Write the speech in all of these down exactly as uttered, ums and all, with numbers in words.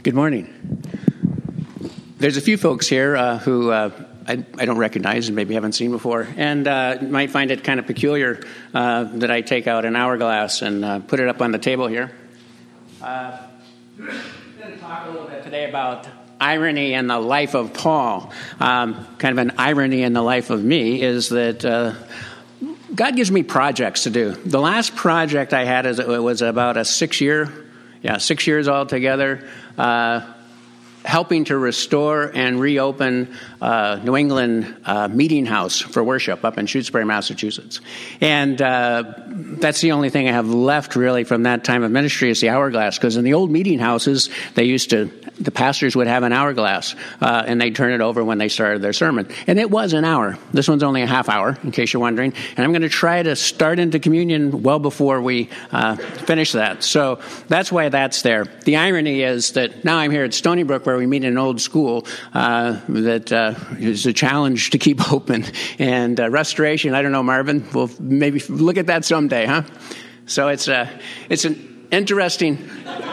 Good morning. There's a few folks here uh, who uh, I, I don't recognize and maybe haven't seen before, and uh, might find it kind of peculiar uh, that I take out an hourglass and uh, put it up on the table here. Uh, I'm going to talk a little bit today about irony in the life of Paul. Um, kind of an irony in the life of me is that uh, God gives me projects to do. The last project I had is, it was about a six-year, yeah, six years altogether, uh, helping to restore and reopen uh, New England uh, Meeting House for worship up in Shutesbury, Massachusetts. And uh, that's the only thing I have left really from that time of ministry is the hourglass, because in the old meeting houses, they used to, the pastors would have an hourglass, uh, and they'd turn it over when they started their sermon. And it was an hour. This one's only a half hour, in case you're wondering. And I'm going to try to start into communion well before we uh, finish that. So that's why that's there. The irony is that now I'm here at Stony Brook, where we meet in an old school uh, that uh, is a challenge to keep open. And uh, restoration, I don't know, Marvin, we'll maybe look at that someday, huh? So it's, uh, it's an interesting...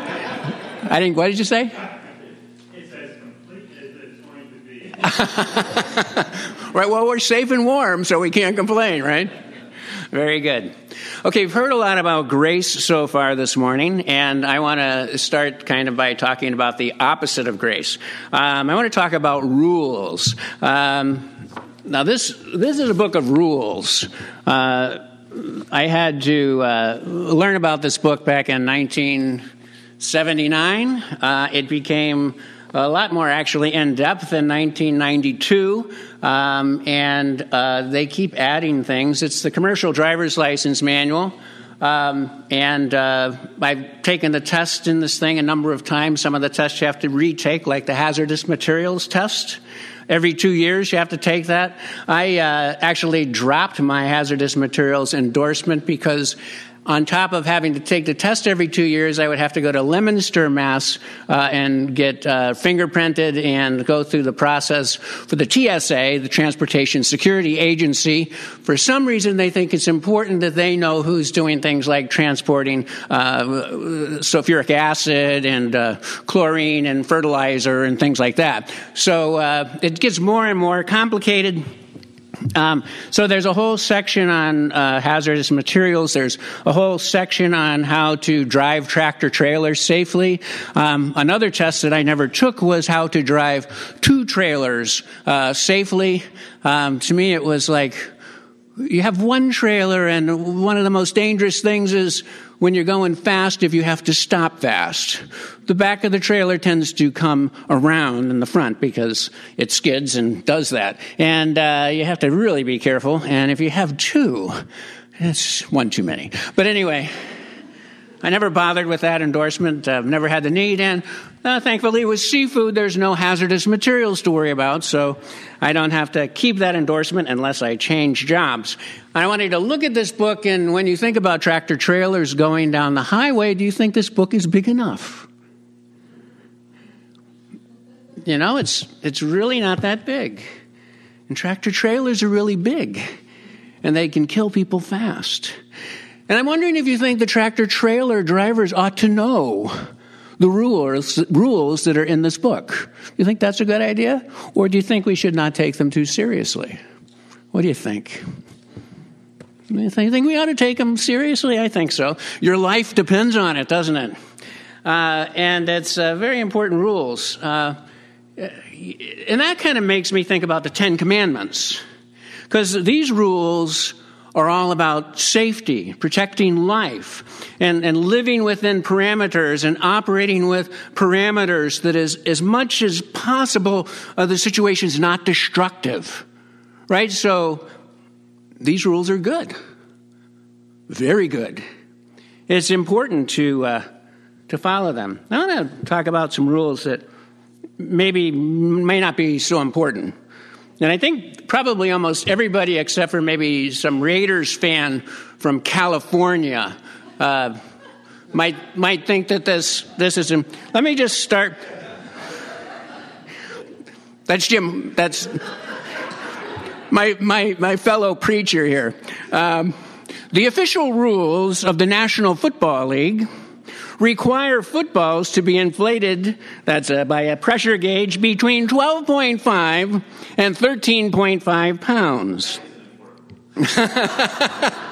I didn't, what did you say? It's as complete as it's going to be. Right, well, we're safe and warm, so we can't complain, right? Very good. Okay, we've heard a lot about grace so far this morning, and I want to start kind of by talking about the opposite of grace. Um, I want to talk about rules. Um, now, this this is a book of rules. Uh, I had to uh, learn about this book back in nineteen seventy-nine. Uh, it became a lot more actually in-depth in nineteen ninety-two, um, and uh, they keep adding things. It's the Commercial Driver's License Manual, um, and uh, I've taken the test in this thing a number of times. Some of the tests you have to retake, like the hazardous materials test. Every two years you have to take that. I uh, actually dropped my hazardous materials endorsement because on top of having to take the test every two years, I would have to go to Leominster, Mass, uh, and get uh, fingerprinted and go through the process for the T S A, the Transportation Security Agency. For some reason, they think it's important that they know who's doing things like transporting uh, sulfuric acid and uh, chlorine and fertilizer and things like that. So uh, it gets more and more complicated. Um, so there's a whole section on uh, hazardous materials. There's a whole section on how to drive tractor trailers safely. Um, another test that I never took was how to drive two trailers uh, safely. Um, to me, it was like, you have one trailer, and one of the most dangerous things is when you're going fast, if you have to stop fast. The back of the trailer tends to come around in the front because it skids and does that. And uh, you have to really be careful. And if you have two, it's one too many. But anyway, I never bothered with that endorsement. I've never had the need. And uh, thankfully, with seafood, there's no hazardous materials to worry about. So I don't have to keep that endorsement unless I change jobs. I want you to look at this book, and when you think about tractor trailers going down the highway, do you think this book is big enough? You know, it's it's really not that big. And tractor trailers are really big, and they can kill people fast. And I'm wondering if you think the tractor trailer drivers ought to know the rules rules that are in this book. You think that's a good idea? Or do you think we should not take them too seriously? What do you think? You think we ought to take them seriously? I think so. Your life depends on it, doesn't it? Uh, and it's uh, very important rules. Uh, and that kind of makes me think about the Ten Commandments. Because these rules are all about safety, protecting life, and, and living within parameters and operating with parameters that is, as much as possible, uh, the situation's not destructive. Right? So these rules are good. Very good. It's important to uh, to follow them. I want to talk about some rules that maybe may not be so important. And I think probably almost everybody except for maybe some Raiders fan from California uh, might might think that this this is... Let me just start. That's Jim. That's my my my fellow preacher here. Um, the official rules of the National Football League require footballs to be inflated, that's uh, by a pressure gauge, between twelve point five and thirteen point five pounds. The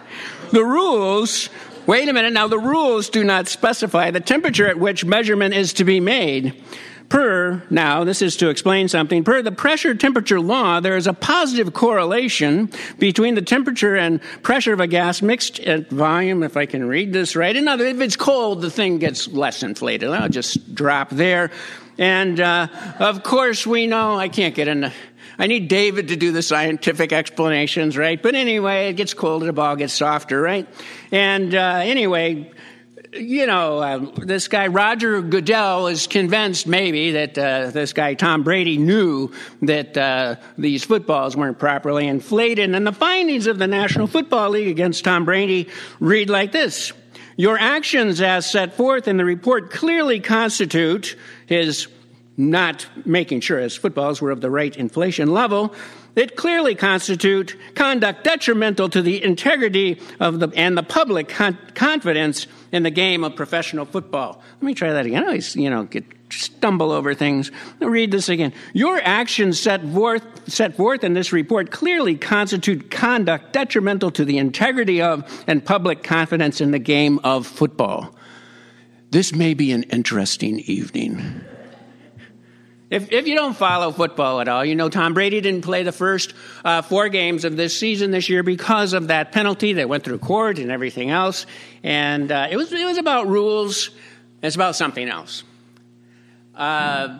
rules, wait a minute, now the rules do not specify the temperature at which measurement is to be made. Per, now this is to explain something, per the pressure temperature law, there is a positive correlation between the temperature and pressure of a gas mixed at volume, if I can read this right. In other words, if it's cold, the thing gets less inflated. I'll just drop there. And uh, of course we know, I can't get into, I need David to do the scientific explanations, right? But anyway, it gets colder, the ball gets softer, right? And uh, anyway, you know, uh, this guy Roger Goodell is convinced maybe that uh, this guy Tom Brady knew that uh, these footballs weren't properly inflated. And the findings of the National Football League against Tom Brady read like this. Your actions as set forth in the report clearly constitute his not making sure his footballs were of the right inflation level. It clearly constitute conduct detrimental to the integrity of the and the public con- confidence in the game of professional football. Let me try that again. I always, you know, get stumble over things. I'll read this again. Your actions set forth set forth in this report clearly constitute conduct detrimental to the integrity of and public confidence in the game of football. This may be an interesting evening. If, if you don't follow football at all, you know Tom Brady didn't play the first uh, four games of this season this year because of that penalty that went through court and everything else. And uh, it was it was about rules. It's about something else. Uh,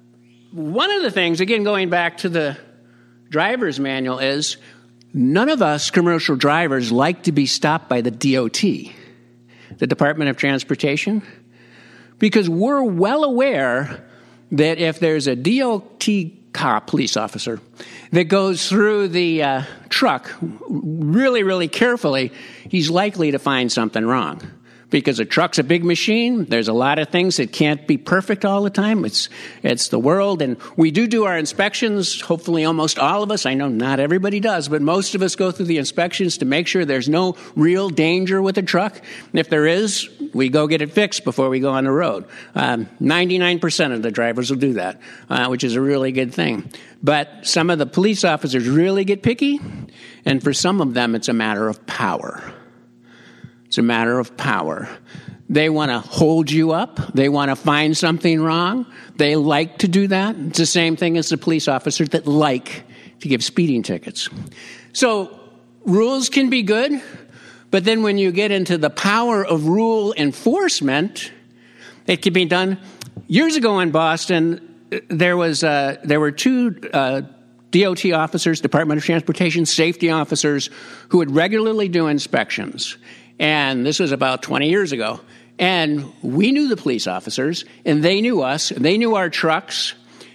one of the things, again, going back to the driver's manual, is none of us commercial drivers like to be stopped by the D O T, the Department of Transportation, because we're well aware that if there's a D O T cop, police officer, that goes through the uh, truck really, really carefully, he's likely to find something wrong. Because a truck's a big machine. There's a lot of things that can't be perfect all the time. It's it's the world. And we do do our inspections, hopefully almost all of us. I know not everybody does, but most of us go through the inspections to make sure there's no real danger with a truck. And if there is, we go get it fixed before we go on the road. Um, ninety-nine percent of the drivers will do that, uh, which is a really good thing. But some of the police officers really get picky, and for some of them, it's a matter of power. It's a matter of power. They want to hold you up. They want to find something wrong. They like to do that. It's the same thing as the police officers that like to give speeding tickets. So rules can be good, but then when you get into the power of rule enforcement, it can be done. Years ago in Boston, there was uh, there were two uh, D O T officers, Department of Transportation safety officers, who would regularly do inspections. And this was about twenty years ago. And we knew the police officers, and they knew us, and they knew our trucks.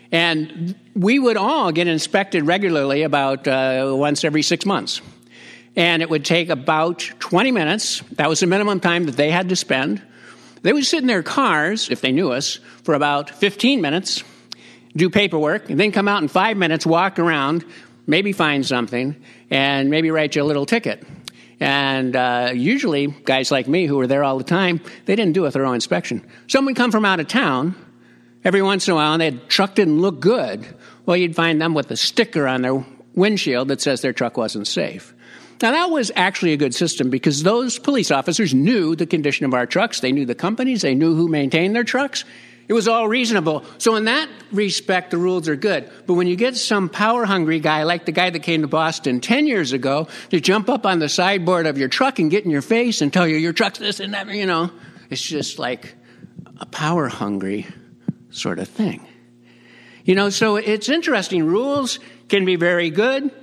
And we would all get inspected regularly about uh, once every six months. And it would take about twenty minutes. That was the minimum time that they had to spend. They would sit in their cars, if they knew us, for about fifteen minutes, do paperwork, and then come out in five minutes, walk around, maybe find something, and maybe write you a little ticket. And uh, usually, guys like me who were there all the time, they didn't do a thorough inspection. Some would come from out of town every once in a while, and their truck didn't look good. Well, you'd find them with a sticker on their windshield that says their truck wasn't safe. Now, that was actually a good system because those police officers knew the condition of our trucks. They knew the companies. They knew who maintained their trucks. It was all reasonable. So in that respect, the rules are good. But when you get some power-hungry guy, like the guy that came to Boston ten years ago, to jump up on the sideboard of your truck and get in your face and tell you your truck's this and that, you know, it's just like a power-hungry sort of thing. You know, so it's interesting. Rules can be very good.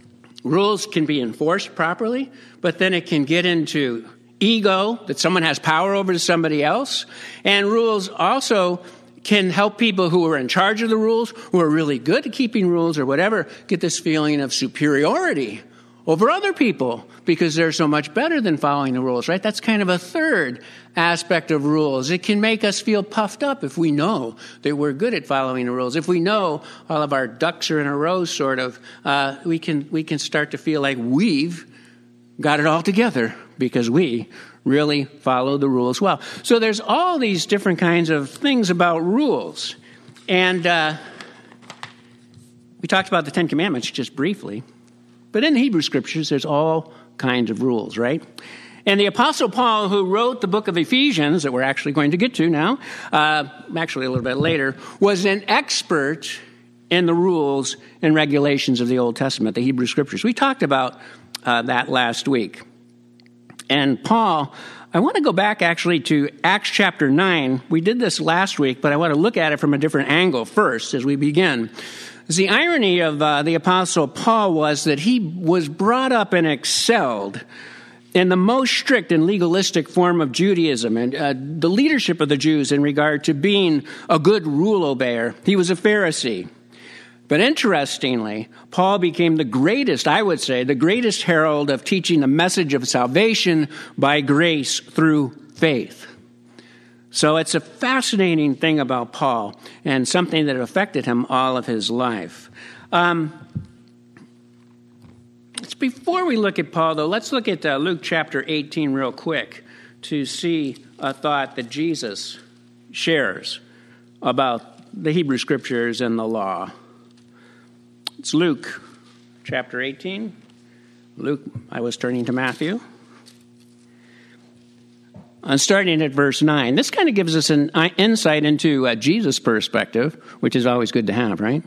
Rules can be enforced properly, but then it can get into ego, that someone has power over somebody else. And rules also can help people who are in charge of the rules, who are really good at keeping rules or whatever, get this feeling of superiority over other people because they're so much better than following the rules, right? That's kind of a third aspect of rules. It can make us feel puffed up if we know that we're good at following the rules. If we know all of our ducks are in a row, sort of, uh, we can we can start to feel like we've got it all together because we really follow the rules well. So there's all these different kinds of things about rules. And uh, we talked about the Ten Commandments just briefly. But in the Hebrew Scriptures, there's all kinds of rules, right? And the Apostle Paul, who wrote the book of Ephesians, that we're actually going to get to now, uh, actually a little bit later, was an expert in the rules and regulations of the Old Testament, the Hebrew Scriptures. We talked about uh, that last week. And Paul, I want to go back actually to Acts chapter nine. We did this last week, but I want to look at it from a different angle first as we begin. The irony of uh, the Apostle Paul was that he was brought up and excelled in the most strict and legalistic form of Judaism and uh, the leadership of the Jews in regard to being a good rule obeyer. He was a Pharisee. But interestingly, Paul became the greatest, I would say, the greatest herald of teaching the message of salvation by grace through faith. So it's a fascinating thing about Paul and something that affected him all of his life. Um, it's before we look at Paul, though, let's look at uh, Luke chapter eighteen real quick to see a thought that Jesus shares about the Hebrew Scriptures and the law. It's Luke chapter eighteen. Luke, I was turning to Matthew. Uh, starting at verse nine. This kind of gives us an insight into uh, Jesus' perspective, which is always good to have, right?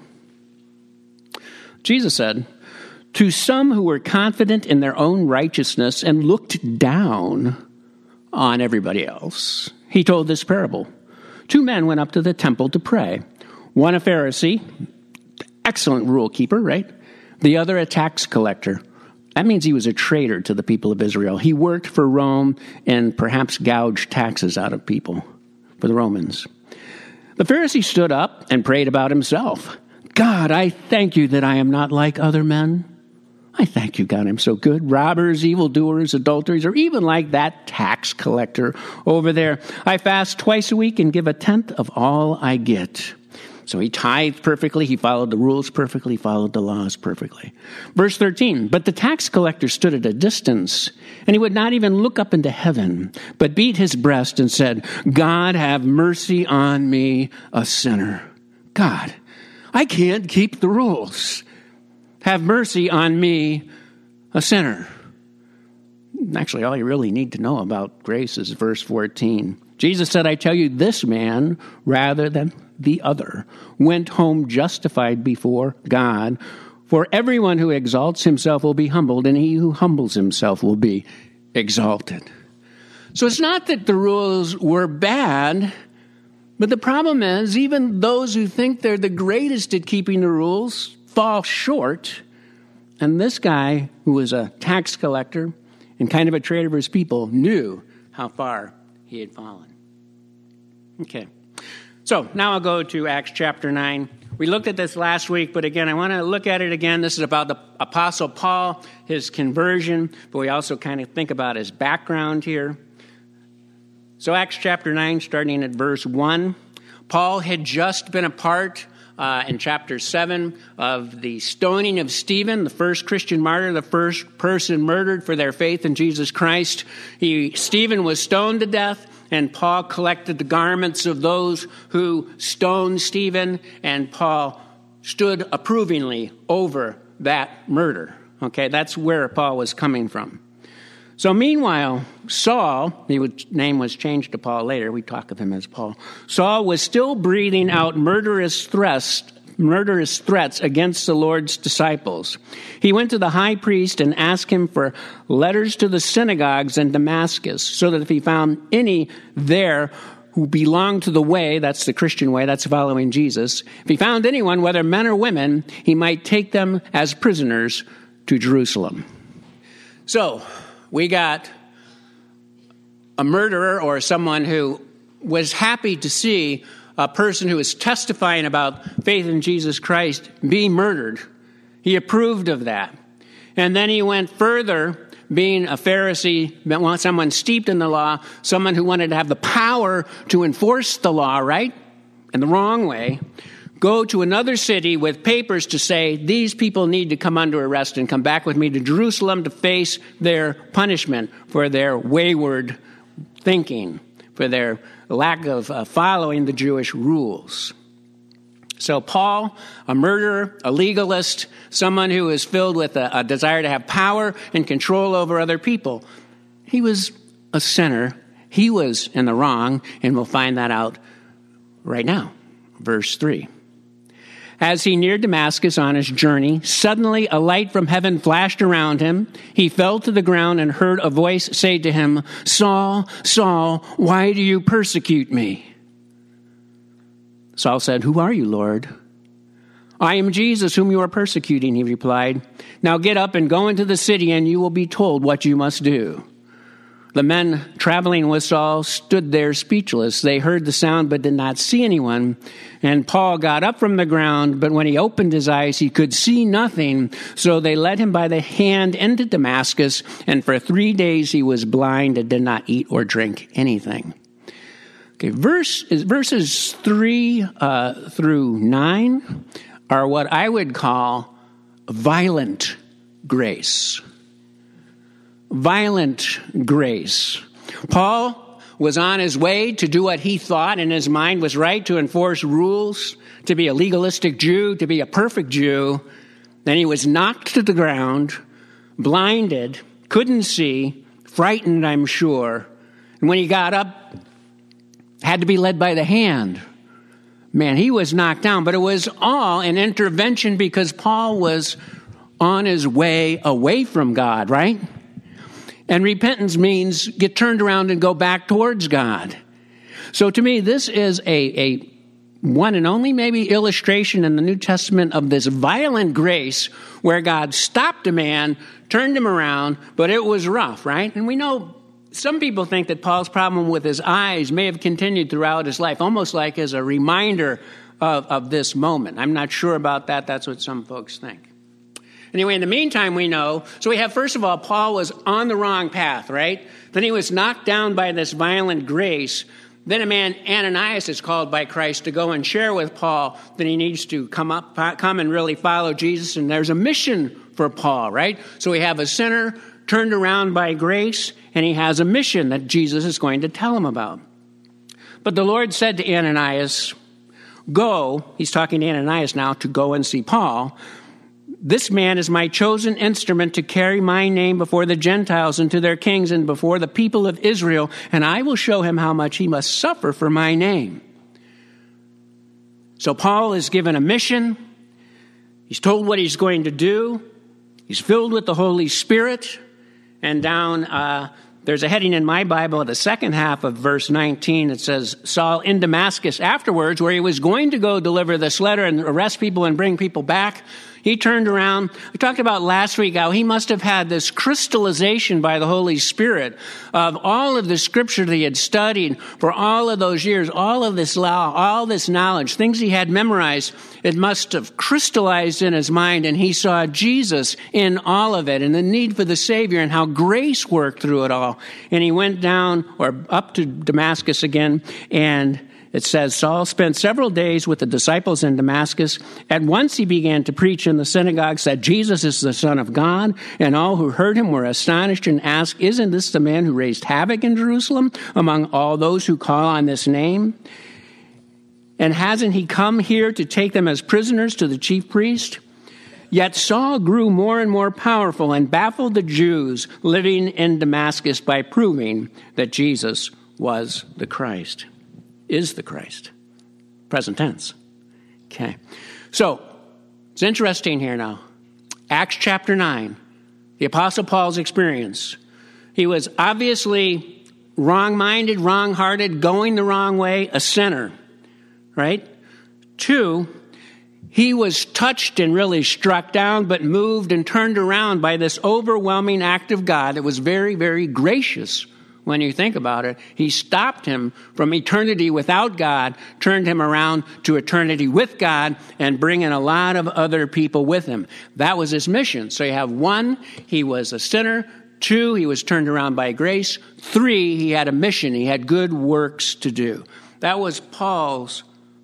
Jesus said, "To some who were confident in their own righteousness and looked down on everybody else, he told this parable. Two men went up to the temple to pray. One a Pharisee, excellent rule keeper, right? The other a tax collector." That means he was a traitor to the people of Israel. He worked for Rome and perhaps gouged taxes out of people for the Romans. The Pharisee stood up and prayed about himself. "God, I thank you that I am not like other men. I thank you, God, I'm so good. Robbers, evildoers, adulterers, or even like that tax collector over there. I fast twice a week and give a tenth of all I get." So he tithed perfectly, he followed the rules perfectly, followed the laws perfectly. Verse thirteen, "But the tax collector stood at a distance, and he would not even look up into heaven, but beat his breast and said, 'God, have mercy on me, a sinner.'" God, I can't keep the rules. Have mercy on me, a sinner. Actually, all you really need to know about grace is verse fourteen. Jesus said, "I tell you, this man, rather than the other, went home justified before God. For everyone who exalts himself will be humbled, and he who humbles himself will be exalted." So it's not that the rules were bad, but the problem is even those who think they're the greatest at keeping the rules fall short. And this guy, who was a tax collector and kind of a traitor for his people, knew how far he had fallen. Okay. So now I'll go to Acts chapter nine. We looked at this last week, but again, I want to look at it again. This is about the Apostle Paul, his conversion, but we also kind of think about his background here. So Acts chapter nine, starting at verse one. Paul had just been a part uh, in chapter seven of the stoning of Stephen, the first Christian martyr, the first person murdered for their faith in Jesus Christ. He, Stephen was stoned to death. And Paul collected the garments of those who stoned Stephen, and Paul stood approvingly over that murder. Okay, that's where Paul was coming from. So meanwhile, Saul, his name was changed to Paul later, we talk of him as Paul. Saul was still breathing out murderous threats murderous threats against the Lord's disciples. He went to the high priest and asked him for letters to the synagogues in Damascus, so that if he found any there who belonged to the way, that's the Christian way, that's following Jesus, if he found anyone, whether men or women, he might take them as prisoners to Jerusalem. So, we got a murderer or someone who was happy to see a person who was testifying about faith in Jesus Christ be murdered. He approved of that. And then he went further, being a Pharisee, someone steeped in the law, someone who wanted to have the power to enforce the law, right? In the wrong way, go to another city with papers to say, these people need to come under arrest and come back with me to Jerusalem to face their punishment for their wayward thinking, for their lack of uh, following the Jewish rules. So Paul, a murderer, a legalist, someone who is filled with a, a desire to have power and control over other people, he was a sinner. He was in the wrong, and we'll find that out right now. Verse three. As he neared Damascus on his journey, suddenly a light from heaven flashed around him. He fell to the ground and heard a voice say to him, Saul, Saul, why do you persecute me? Saul said, Who are you, Lord? I am Jesus, whom you are persecuting, he replied. Now get up and go into the city, and you will be told what you must do. The men traveling with Saul stood there speechless. They heard the sound but did not see anyone. And Paul got up from the ground, but when he opened his eyes, he could see nothing. So they led him by the hand into Damascus, and for three days he was blind and did not eat or drink anything. Okay, verse, verses three uh, through nine are what I would call violent grace. Violent grace. Paul was on his way to do what he thought in his mind was right, to enforce rules, to be a legalistic Jew, to be a perfect Jew. Then he was knocked to the ground, blinded, couldn't see, frightened, I'm sure. And when he got up, had to be led by the hand. Man, he was knocked down, but it was all an intervention because Paul was on his way away from God, right? And repentance means get turned around and go back towards God. So to me, this is a, a one and only maybe illustration in the New Testament of this violent grace where God stopped a man, turned him around, but it was rough, right? And we know some people think that Paul's problem with his eyes may have continued throughout his life, almost like as a reminder of, of this moment. I'm not sure about that. That's what some folks think. Anyway, in the meantime, we know, so we have, first of all, Paul was on the wrong path, right? Then he was knocked down by this violent grace. Then a man, Ananias, is called by Christ to go and share with Paul that he needs to come up, come and really follow Jesus. And there's a mission for Paul, right? So we have a sinner turned around by grace, and he has a mission that Jesus is going to tell him about. But the Lord said to Ananias, go, he's talking to Ananias now, to go and see Paul. This man is my chosen instrument to carry my name before the Gentiles and to their kings and before the people of Israel, and I will show him how much he must suffer for my name. So Paul is given a mission. He's told what he's going to do. He's filled with the Holy Spirit. And down, uh, there's a heading in my Bible, the second half of verse nineteen. It says, Saul in Damascus afterwards, where he was going to go deliver this letter and arrest people and bring people back. He turned around. We talked about last week how he must have had this crystallization by the Holy Spirit of all of the scripture that he had studied for all of those years, all of this law, all this knowledge, things he had memorized. It must have crystallized in his mind, and he saw Jesus in all of it and the need for the Savior and how grace worked through it all. And he went down or up to Damascus again, and it says, Saul spent several days with the disciples in Damascus. At once he began to preach in the synagogue, said, Jesus is the Son of God. And all who heard him were astonished and asked, isn't this the man who raised havoc in Jerusalem among all those who call on this name? And hasn't he come here to take them as prisoners to the chief priest? Yet Saul grew more and more powerful and baffled the Jews living in Damascus by proving that Jesus was the Christ. Is the Christ. Present tense. Okay. So, it's interesting here now. Acts chapter nine, the Apostle Paul's experience. He was obviously wrong-minded, wrong-hearted, going the wrong way, a sinner, right? Two, he was touched and really struck down, but moved and turned around by this overwhelming act of God that was very, very gracious. When you think about it, he stopped him from eternity without God, turned him around to eternity with God, and bringing a lot of other people with him. That was his mission. So you have one, he was a sinner. Two, he was turned around by grace. Three, he had a mission. He had good works to do. That was Paul's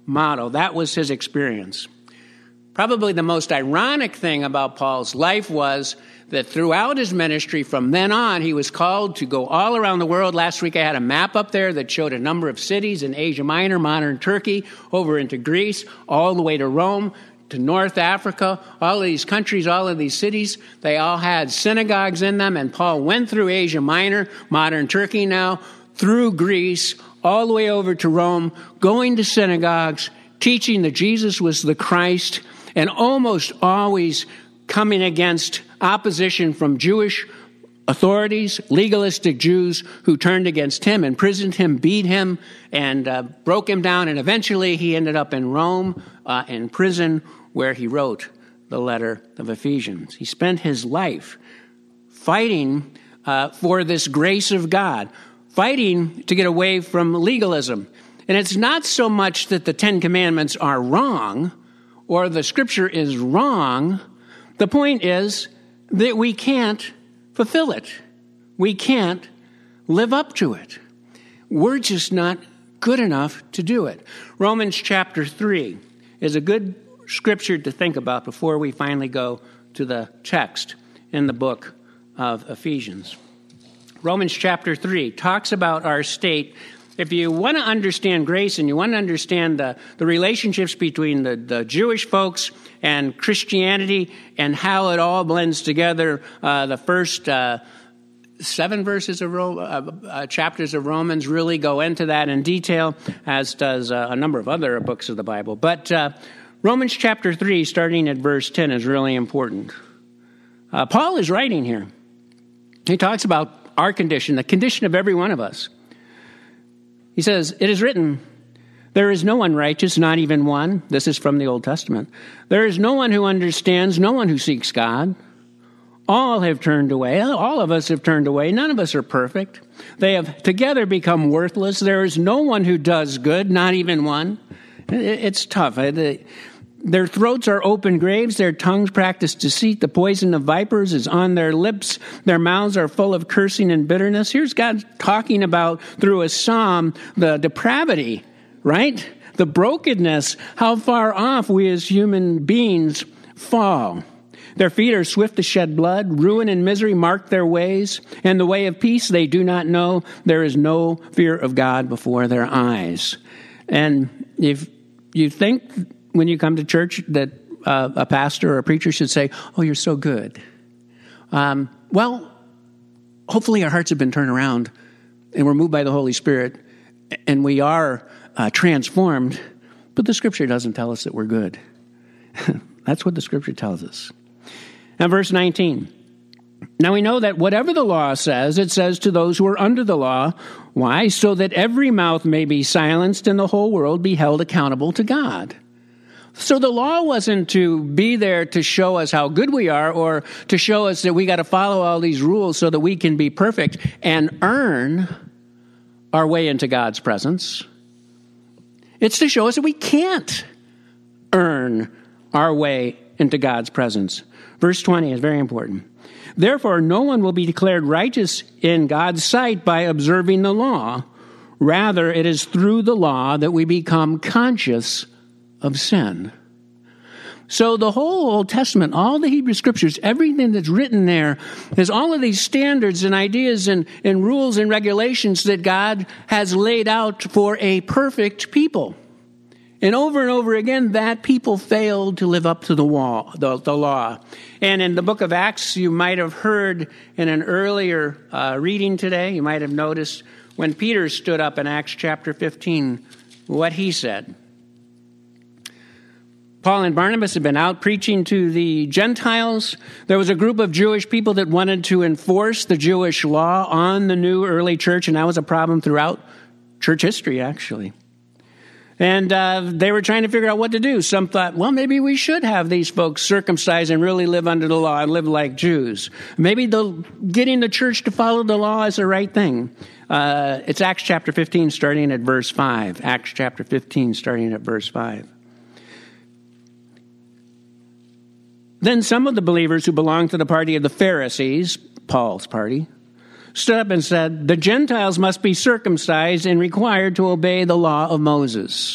model. That was his experience. Probably the most ironic thing about Paul's life was that throughout his ministry, from then on, he was called to go all around the world. Last week I had a map up there that showed a number of cities in Asia Minor, modern Turkey, over into Greece, all the way to Rome, to North Africa. All of these countries, all of these cities, they all had synagogues in them. And Paul went through Asia Minor, modern Turkey now, through Greece, all the way over to Rome, going to synagogues, teaching that Jesus was the Christ, and almost always coming against opposition from Jewish authorities, legalistic Jews who turned against him, imprisoned him, beat him, and uh, broke him down. And eventually he ended up in Rome, uh, in prison, where he wrote the letter of Ephesians. He spent his life fighting uh, for this grace of God, fighting to get away from legalism. And it's not so much that the Ten Commandments are wrong or the Scripture is wrong. The point is that we can't fulfill it. We can't live up to it. We're just not good enough to do it. Romans chapter three is a good scripture to think about before we finally go to the text in the book of Ephesians. Romans chapter three talks about our state. If you want to understand grace and you want to understand the, the relationships between the, the Jewish folks and Christianity and how it all blends together, uh, the first uh, seven verses of Ro- uh, uh, chapters of Romans really go into that in detail, as does uh, a number of other books of the Bible. But uh, Romans chapter three, starting at verse ten, is really important. Uh, Paul is writing here. He talks about our condition, the condition of every one of us. He says, "It is written, there is no one righteous, not even one." This is from the Old Testament. "There is no one who understands, no one who seeks God. All have turned away. All of us have turned away. None of us are perfect. They have together become worthless. There is no one who does good, not even one." It's tough. Their throats are open graves. Their tongues practice deceit. The poison of vipers is on their lips. Their mouths are full of cursing and bitterness. Here's God talking about, through a psalm, the depravity, right? The brokenness, how far off we as human beings fall. Their feet are swift to shed blood. Ruin and misery mark their ways. And the way of peace they do not know. There is no fear of God before their eyes. And if you think when you come to church that uh, a pastor or a preacher should say, "Oh, you're so good." Um, well, hopefully our hearts have been turned around and we're moved by the Holy Spirit and we are uh, transformed. But the Scripture doesn't tell us that we're good. That's what the Scripture tells us. Now, verse nineteen. "Now we know that whatever the law says, it says to those who are under the law. Why? So that every mouth may be silenced and the whole world be held accountable to God." So the law wasn't to be there to show us how good we are or to show us that we got to follow all these rules so that we can be perfect and earn our way into God's presence. It's to show us that we can't earn our way into God's presence. Verse twenty is very important. "Therefore, no one will be declared righteous in God's sight by observing the law. Rather, it is through the law that we become conscious of sin." So the whole Old Testament, all the Hebrew Scriptures, everything that's written there is all of these standards and ideas and, and rules and regulations that God has laid out for a perfect people. And over and over again, that people failed to live up to the, wall, the, the law. And in the book of Acts, you might have heard in an earlier uh, reading today, you might have noticed when Peter stood up in Acts chapter fifteen, what he said. Paul and Barnabas had been out preaching to the Gentiles. There was a group of Jewish people that wanted to enforce the Jewish law on the new early church, and that was a problem throughout church history, actually. And uh, they were trying to figure out what to do. Some thought, well, maybe we should have these folks circumcised and really live under the law and live like Jews. Maybe the, getting the church to follow the law is the right thing. Uh, it's Acts chapter fifteen, starting at verse five. Acts chapter fifteen, starting at verse five. Then some of the believers who belonged to the party of the Pharisees, Paul's party, stood up and said, "The Gentiles must be circumcised and required to obey the law of Moses."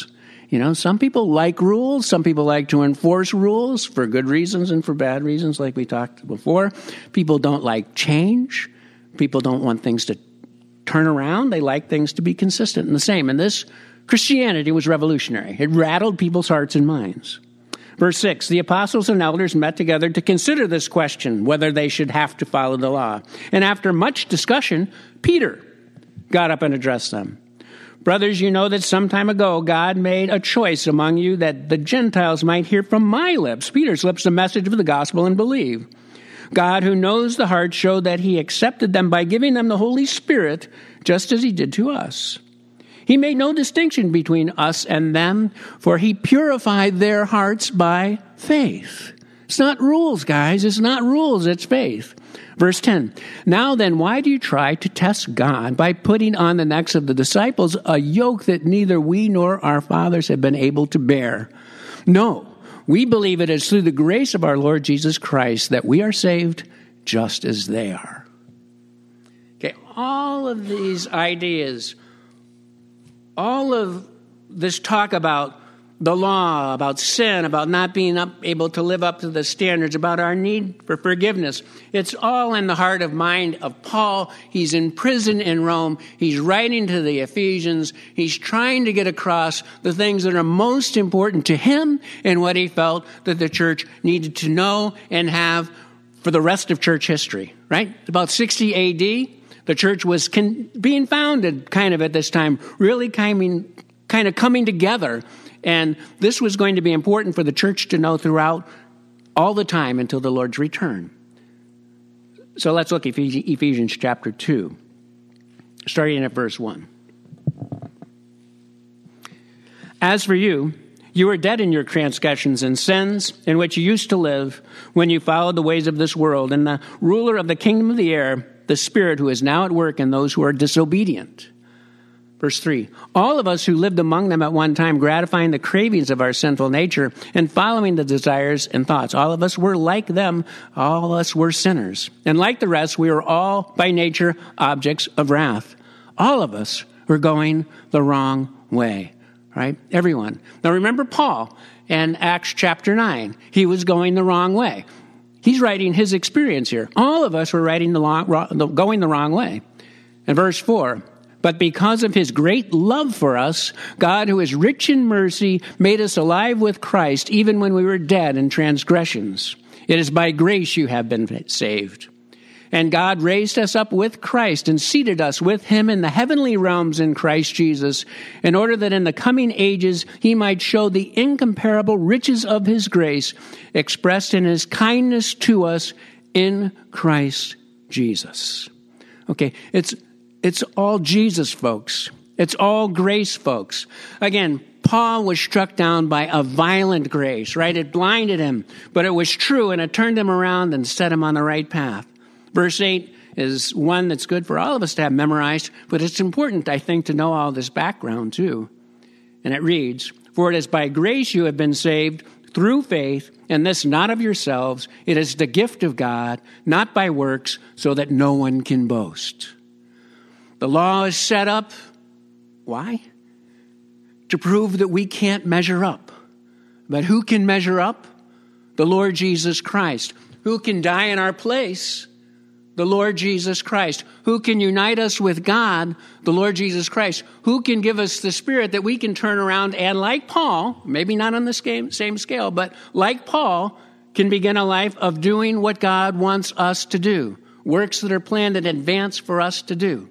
You know, some people like rules. Some people like to enforce rules for good reasons and for bad reasons, like we talked before. People don't like change. People don't want things to turn around. They like things to be consistent and the same. And this Christianity was revolutionary. It rattled people's hearts and minds. Verse six, the apostles and elders met together to consider this question, whether they should have to follow the law. And after much discussion, Peter got up and addressed them. Brothers, you know that some time ago God made a choice among you that the Gentiles might hear from my lips, Peter's lips, the message of the gospel and believe. God, who knows the heart, showed that he accepted them by giving them the Holy Spirit, just as he did to us. He made no distinction between us and them, for he purified their hearts by faith. It's not rules, guys. It's not rules. It's faith. Verse ten, now then, why do you try to test God by putting on the necks of the disciples a yoke that neither we nor our fathers have been able to bear? No, we believe it is through the grace of our Lord Jesus Christ that we are saved just as they are. Okay, all of these ideas, all of this talk about the law, about sin, about not being up, able to live up to the standards, about our need for forgiveness, it's all in the heart of mind of Paul. He's in prison in Rome. He's writing to the Ephesians. He's trying to get across the things that are most important to him and what he felt that the church needed to know and have for the rest of church history, right? About sixty A D, the church was con- being founded kind of at this time, really coming, kind of coming together. And this was going to be important for the church to know throughout all the time until the Lord's return. So let's look at Ephesians chapter two, starting at verse one. As for you, you were dead in your transgressions and sins, in which you used to live when you followed the ways of this world, and the ruler of the kingdom of the air, the Spirit who is now at work in those who are disobedient. Verse three, all of us who lived among them at one time, gratifying the cravings of our sinful nature and following the desires and thoughts. All of us were like them. All of us were sinners. And like the rest, we were all by nature objects of wrath. All of us were going the wrong way, right? Everyone. Now remember Paul in Acts chapter nine. He was going the wrong way. He's writing his experience here. All of us were writing the long, going the wrong way. And verse four, but because of his great love for us, God, who is rich in mercy, made us alive with Christ, even when we were dead in transgressions. It is by grace you have been saved. And God raised us up with Christ and seated us with him in the heavenly realms in Christ Jesus, in order that in the coming ages he might show the incomparable riches of his grace, expressed in his kindness to us in Christ Jesus. Okay, it's It's all Jesus, folks. It's all grace, folks. Again, Paul was struck down by a violent grace, right? It blinded him, but it was true, and it turned him around and set him on the right path. Verse eight is one that's good for all of us to have memorized, but it's important, I think, to know all this background, too. And it reads, for it is by grace you have been saved through faith, and this not of yourselves. It is the gift of God, not by works, so that no one can boast. The law is set up, why? To prove that we can't measure up. But who can measure up? The Lord Jesus Christ. Who can die in our place? The Lord Jesus Christ. Who can unite us with God? The Lord Jesus Christ. Who can give us the Spirit that we can turn around and, like Paul, maybe not on the same scale, but like Paul, can begin a life of doing what God wants us to do. Works that are planned in advance for us to do.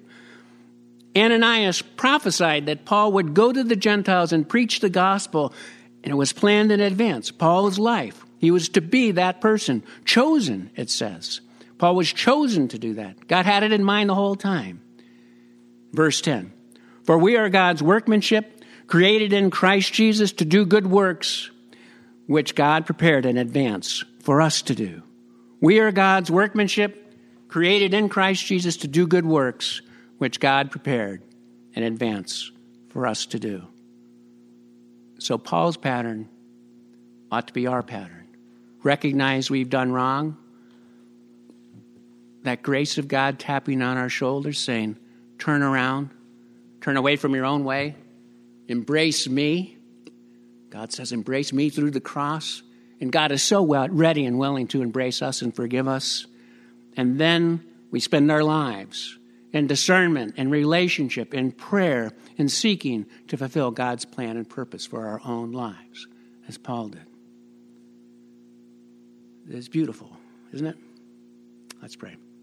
Ananias prophesied that Paul would go to the Gentiles and preach the gospel, and it was planned in advance. Paul's life, he was to be that person. Chosen, it says. Paul was chosen to do that. God had it in mind the whole time. Verse ten, for we are God's workmanship, created in Christ Jesus to do good works, which God prepared in advance for us to do. We are God's workmanship, created in Christ Jesus to do good works, which God prepared in advance for us to do. So Paul's pattern ought to be our pattern. Recognize we've done wrong. That grace of God tapping on our shoulders saying, turn around, turn away from your own way, embrace me, God says, embrace me through the cross. And God is so well, ready and willing to embrace us and forgive us. And then we spend our lives in discernment and relationship, in prayer, in seeking to fulfill God's plan and purpose for our own lives, as Paul did. It's beautiful, isn't it? Let's pray.